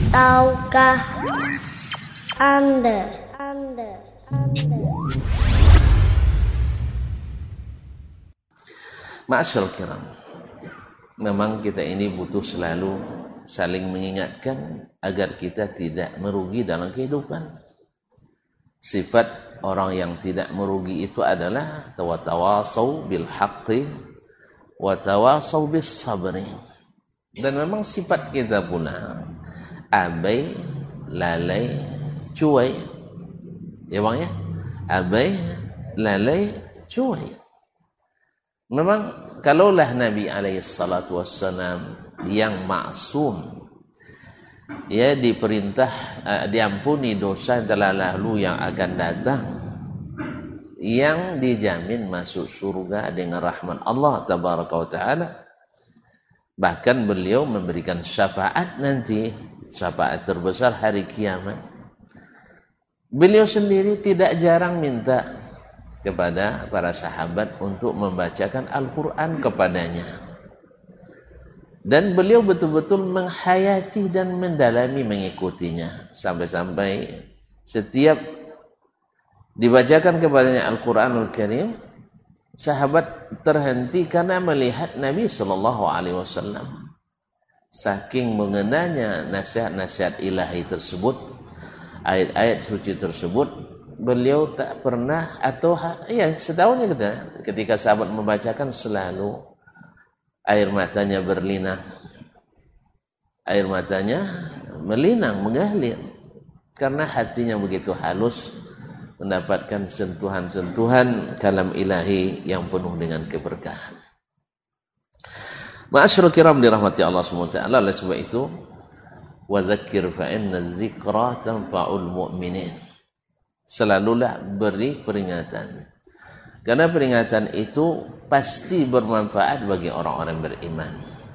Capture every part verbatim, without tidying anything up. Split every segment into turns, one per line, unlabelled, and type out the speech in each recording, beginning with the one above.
Tahukah Anda? Anda, Anda.
Ma'asyarul kiram, memang kita ini butuh selalu saling mengingatkan agar kita tidak merugi dalam kehidupan. Sifat orang yang tidak merugi itu adalah tawasau bil haqqi wa tawasau bis sabri. Dan memang sifat kita pula abai, lalai, cuai. Ya bang ya? Abai, lalai, cuai. Memang kalaulah Nabi alaihi salatu wassalam yang maksum, ya diperintah uh, diampuni dosa yang telah lalu yang akan datang, yang dijamin masuk surga dengan rahmat Allah tabaraka wa taala. Bahkan beliau memberikan syafaat nanti, syafaat terbesar hari kiamat. Beliau sendiri tidak jarang minta kepada para sahabat untuk membacakan Al-Quran kepadanya. Dan beliau betul-betul menghayati dan mendalami mengikutinya. Sampai-sampai setiap dibacakan kepadanya Al-Quranul Karim, sahabat terhenti karena melihat Nabi Sallallahu Alaihi Wasallam. Saking mengenanya nasihat-nasihat ilahi tersebut, ayat-ayat suci tersebut, beliau tak pernah atau ya setahunnya kita ketika sahabat membacakan selalu air matanya berlinang, air matanya melinang mengalir karena hatinya begitu halus mendapatkan sentuhan-sentuhan kalam ilahi yang penuh dengan keberkahan. Ma'asyiral kiram dirahmati Allah subhanahu wa taala. Oleh sebab itu, wa dzakkir fa inna dzikra tanfa'ul mu'minin. Selalulah beri peringatan, karena peringatan itu pasti bermanfaat bagi orang-orang beriman.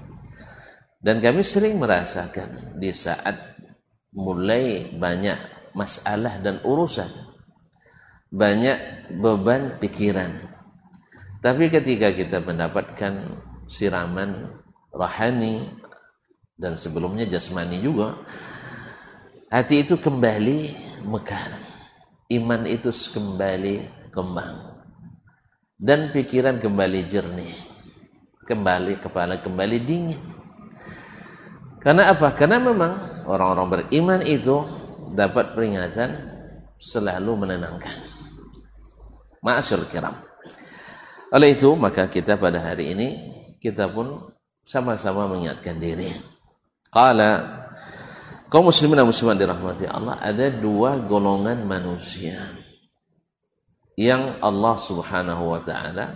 Dan kami sering merasakan di saat mulai banyak masalah dan urusan, banyak beban pikiran, tapi ketika kita mendapatkan siraman rohani dan sebelumnya jasmani juga, hati itu kembali mekar, iman itu kembali kembang, dan pikiran kembali jernih, kembali kepala kembali dingin. Karena apa? Karena memang orang-orang beriman itu dapat peringatan selalu menenangkan. Ma'asyarul kiram. Oleh itu maka kita pada hari ini kita pun sama-sama mengingatkan diri. Qala kaum muslimin dan muslimat dirahmati Allah, ada dua golongan manusia yang Allah Subhanahu wa taala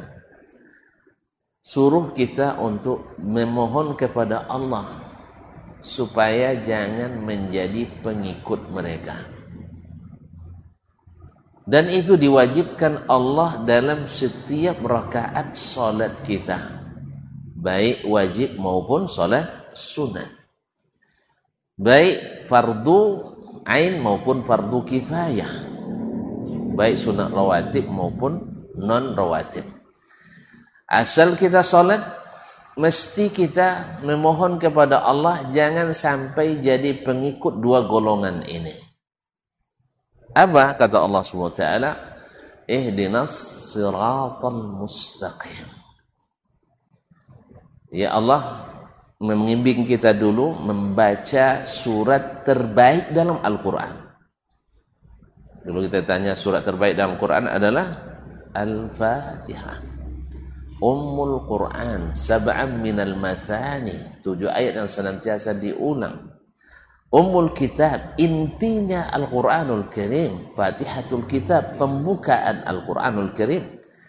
suruh kita untuk memohon kepada Allah supaya jangan menjadi pengikut mereka. Dan itu diwajibkan Allah dalam setiap rakaat salat kita, baik wajib maupun salat sunat, baik fardu ain maupun fardu kifayah, baik sunat rawatib maupun non rawatib. Asal kita salat, mesti kita memohon kepada Allah jangan sampai jadi pengikut dua golongan ini. Apa kata Allah subhanahu wa taala? Ihdinas siratal mustaqim. Ya Allah membimbing kita dulu membaca surat terbaik dalam Al-Quran. Dulu kita tanya surat terbaik dalam Al-Quran adalah Al-Fatihah, Ummul Quran, sab'an minal mathani, tujuh ayat yang senantiasa diulang. Ummul Kitab, intinya Al-Quranul Karim. Fatihatul Kitab, pembukaan Al-Quranul Karim.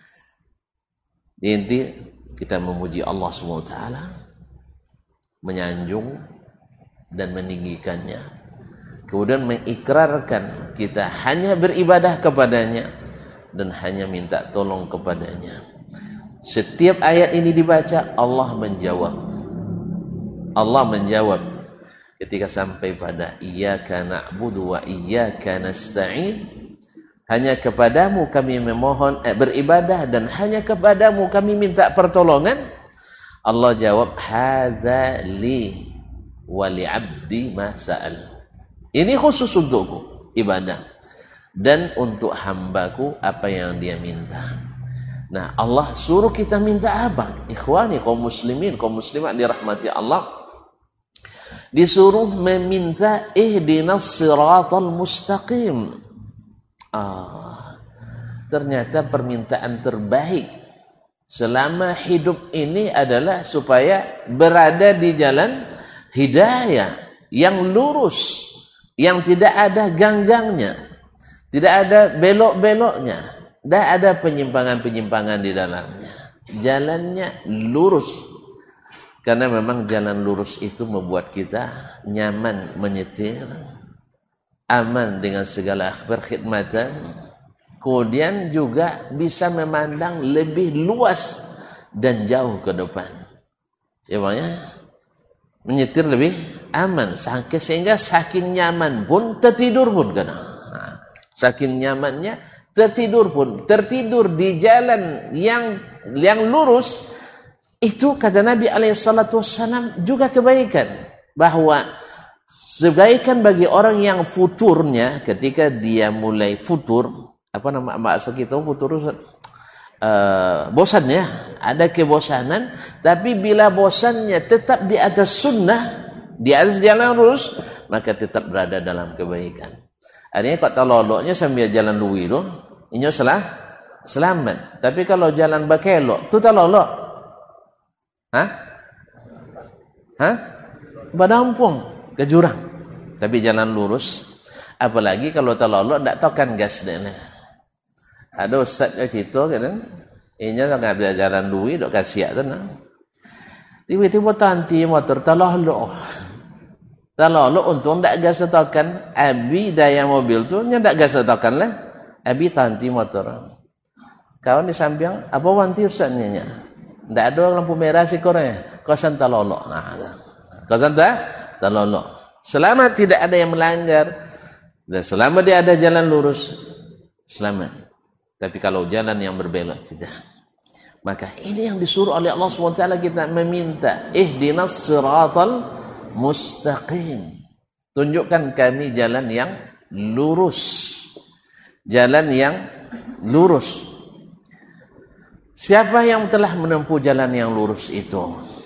Inti kita memuji Allah subhanahu wa taala, menyanjung dan meninggikannya, kemudian mengikrarkan kita hanya beribadah kepadanya dan hanya minta tolong kepadanya. Setiap ayat ini dibaca, Allah menjawab. Allah menjawab ketika sampai pada iyyaka na'budu wa iyyaka nasta'in, hanya kepadamu kami memohon eh, beribadah dan hanya kepadamu kami minta pertolongan. Allah jawab, hadza li wa li 'abdi ma sa'al. Ini khusus untukku, ibadah. Dan untuk hambaku apa yang dia minta. Nah, Allah suruh kita minta apa? Ikhwani, kaum muslimin, kaum muslimat dirahmati Allah, disuruh meminta ihdinas siratal mustaqim. Ah, ternyata permintaan terbaik selama hidup ini adalah supaya berada di jalan hidayah yang lurus, yang tidak ada ganggangnya, tidak ada belok-beloknya, tidak ada penyimpangan-penyimpangan di dalamnya. Jalannya lurus. Karena memang jalan lurus itu membuat kita nyaman menyetir, aman dengan segala perkhidmatan, kemudian juga bisa memandang lebih luas dan jauh ke depan. Ya bang ya, menyetir lebih aman, sehingga saking nyaman pun tertidur pun kena. Saking nyamannya tertidur pun, tertidur di jalan yang yang lurus itu kata Nabi alaihi salatu wassalam juga kebaikan, bahwa kebaikan bagi orang yang futurnya ketika dia mulai futur, apa nama maksud kita futur, uh, bosannya, ada kebosanan, tapi bila bosannya tetap di atas sunnah, di atas jalan lurus, maka tetap berada dalam kebaikan. Artinya kok taloloknya sambil jalan luwi tu, inyo salah selamat. Tapi kalau jalan bakelok tu talolok. Hah? Hah? Badampung ke jurang. Tapi jalan lurus, apalagi kalau talolok ndak tokan gas dene. Ada ustaz yang cerita kan, inyo tengah jalan luwi dok kasiak tenang. Tiba-tiba tanti motor talolok. Talolok untung ndak gas tokan, abi daya mobil tu nya ndak gas tokan lah. Abi tanti motor. Kau di samping apa wanti ustaznya nya? Ndak ada lampu merah si kornya. Kosan talolok. Nah, kosan ta talolok. Selama tidak ada yang melanggar dan selama dia ada jalan lurus, selamat. Tapi kalau jalan yang berbelok tidak. Maka ini yang disuruh oleh Allah subhanahu wa taala, kita meminta ihdinas siratal mustaqim. Tunjukkan kami jalan yang lurus. Jalan yang lurus. Siapa yang telah menempuh jalan yang lurus itu?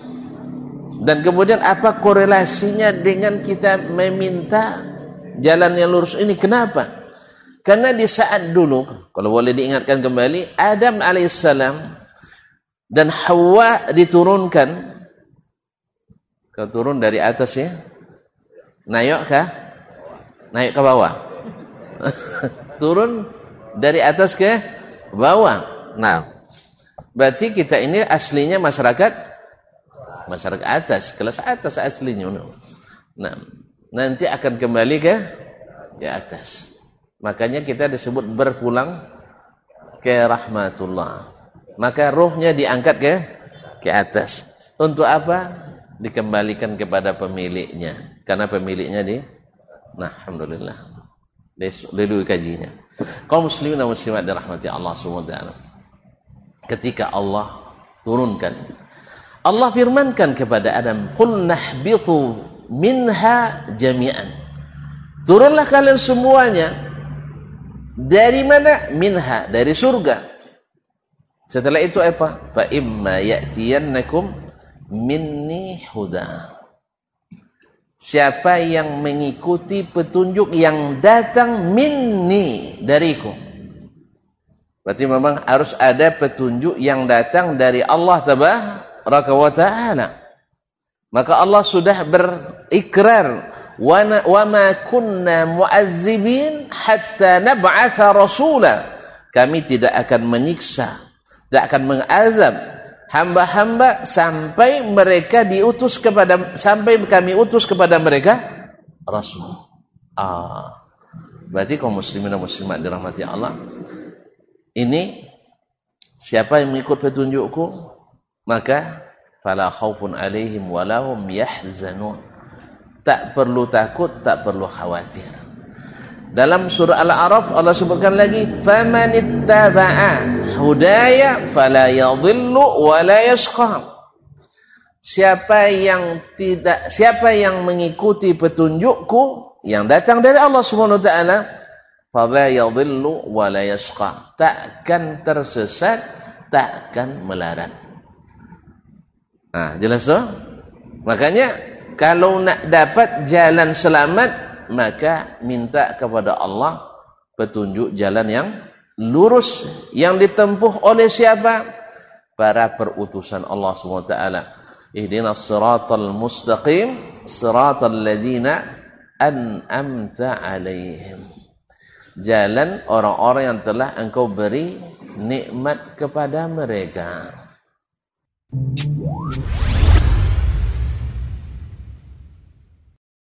Dan kemudian apa korelasinya dengan kita meminta jalan yang lurus ini? Kenapa? Karena di saat dulu, kalau boleh diingatkan kembali, Adam alaihissalam dan Hawa diturunkan, kau turun dari atas ya, naik kah? Naik ke bawah. Turun dari atas ke bawah. Nah, berarti kita ini aslinya masyarakat masyarakat atas, kelas atas aslinya. Nah, nanti akan kembali ke ke atas. Makanya kita disebut berpulang ke rahmatullah. Maka ruhnya diangkat ke ke atas. Untuk apa? Dikembalikan kepada pemiliknya. Karena pemiliknya di nah, alhamdulillah. Lalu kajinya. Kaum muslimin dan muslimat dirahmati Allah subhanahu wa taala. Ketika Allah turunkan, Allah firmankan kepada Adam, "Qul nahbitu minha jami'an." Turunlah kalian semuanya. Dari mana? Minha, dari surga. Setelah itu apa? Fa imma ya'tiyannakum minni huda. Siapa yang mengikuti petunjuk yang datang minni, dariku. Berarti memang harus ada petunjuk yang datang dari Allah tabaraka wa ta'ala. Maka Allah sudah berikrar, wa ma kunna mu'azzibin hatta nab'atha rasula. Kami tidak akan menyiksa, tidak akan mengazab hamba-hamba sampai mereka diutus kepada, sampai kami utus kepada mereka rasul. Ah, berarti kaum muslimin dan muslimat dirahmati Allah, ini siapa yang mengikut petunjukku, maka fala khaufun alaihim walahum yahzanun. Tak perlu takut, tak perlu khawatir. Dalam surah Al-A'raf Allah sebutkan lagi, famanittaba'a hudaya fala yadhillu wa la yashqa. Siapa yang tidak siapa yang mengikuti petunjukku, yang datang dari Allah Subhanahu wa taala, fala yadhillu wa la yashqa, takkan tersesat, takkan melarat. Ah, jelas tu? Makanya kalau nak dapat jalan selamat, maka minta kepada Allah petunjuk jalan yang lurus, yang ditempuh oleh siapa? Para perutusan Allah Subhanahu wa taala. Ihdinas siratal mustaqim, siratal ladzina an'amta alaihim. Jalan orang-orang yang telah engkau beri nikmat kepada mereka.